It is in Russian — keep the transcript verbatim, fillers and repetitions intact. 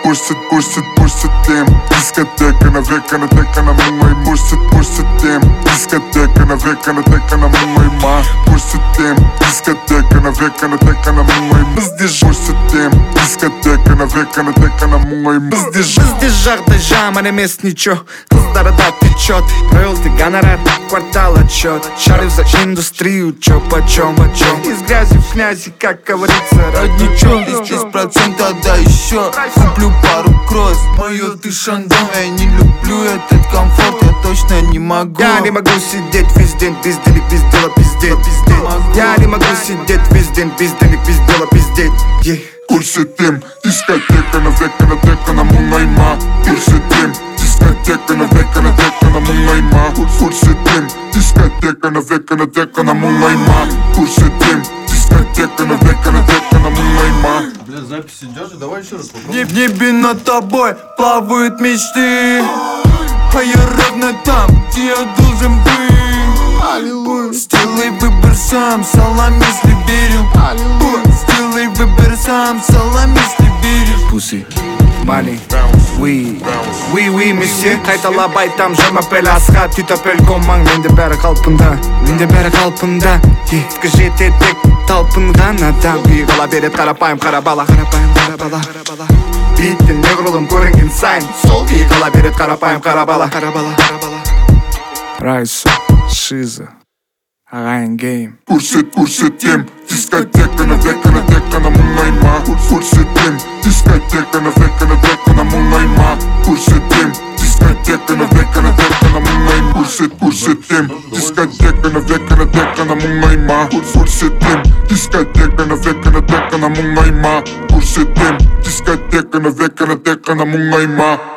көрсетем. Дискотека навека на дека на мұңай. Көрсетем. Дискотека навека на дека на мұңай ма. Көрсетем. Дискотека навека на дека на мұңай. Бізде көрсетем. Дискотека навека на дека на мұңай. Бізде Бізде жағдай жаман емес ничего. Қыздары да течет. Роялти гонорар, квартал отчет. Шарю за индустрию, чё почем, почем. Из грязи в князи, как говорится, родничок. Десять процентов да еще. Куплю пару кросс. Мое ты шандон. Я не люблю этот комфорт, я точно не могу. Я не могу сидеть весь день, бездельник, без дела пиздеть. Я не могу сидеть весь день, бездельник, без дела пиздеть. Көрсетем. Дискотека навека на дека на мұңай ма. Көрсетем. Дискотека навека на дека на мұңай ма. Көрсетем. Дискотека навека на дека на мұңай ма. Көрсетем. Дискотека навека на дека на мұңай ма. Бля, запись идет, давай еще раз В попробуем. небе над тобой плавают мечты, а я ровно там, где я должен быть. Аллилуйя. Сделай выбор сам, салам, если верю. Аллилуйя. Сделай выбор сам, салам, если веришь. Pussy, money, we, we, we, месье. Қайталап айтам жама пәл асқа. Түтапел комаң, менде бәрі қалпында. Менде бәрі қалпында. Ефкі жететек талпынған адам. Үй қала берет қарапайым қара бала. Қарапайым қара бала. Биттен неғрылым көрінген сайын. Сол үй қала берет қарапайым қара бала. Қара бала, қара бала. Райсо, Шиза, ағайын гейм. Көрсетем. Дискотека навека на дека на мұңай ма. Көрсетем. Дискотека навека на дека на мұңай ма. Көрсетем. Дискотека навека на дека на мұңай ма. Көрсетем. Дискотека навека на дека на мұңай ма. Көрсетем. Дискотека навека на дека на мұңай ма. Көрсетем. Дискотека навека на дека на мұңай ма.